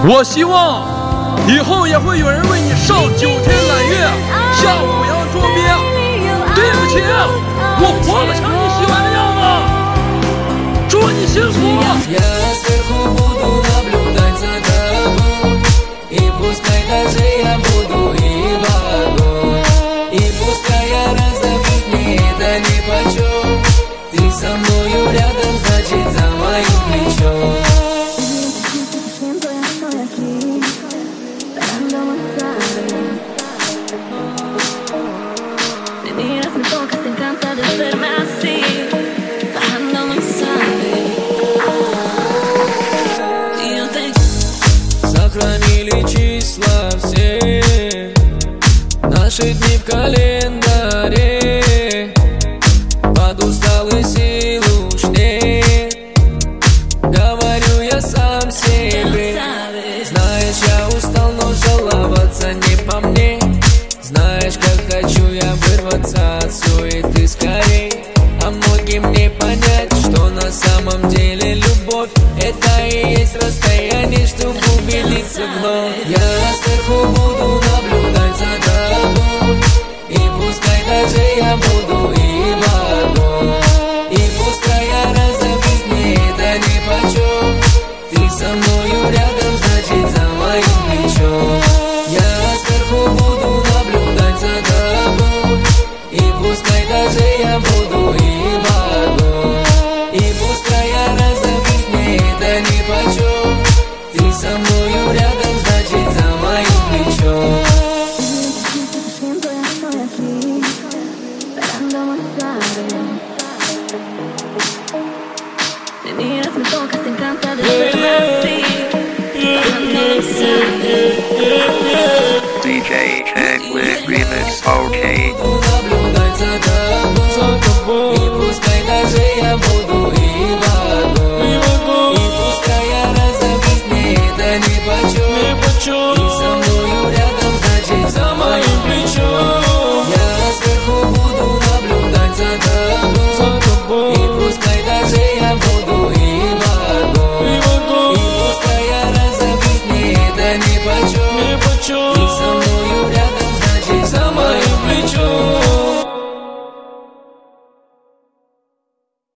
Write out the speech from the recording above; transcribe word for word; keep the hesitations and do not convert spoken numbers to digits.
我希望以后也会有人为你上九天揽月，下五洋捉鳖。对不起，我活不成你喜欢的样子。祝你幸福。 Сохранили числа все наши дни в календаре. Под усталые сил уж нет, говорю я сам себе. Знаешь, я устал, но жаловаться не по мне. Знаешь, как хочу я вырваться от суеты скорей. А многим не понять, что на самом деле любовь — это и есть расстояние, чтобы убедиться вновь. Я сверху буду наблюдать за тобой, и пускай даже я буду и в огонь, и пускай я разобьюсь, мне это нипочем. Ты со мною рядом.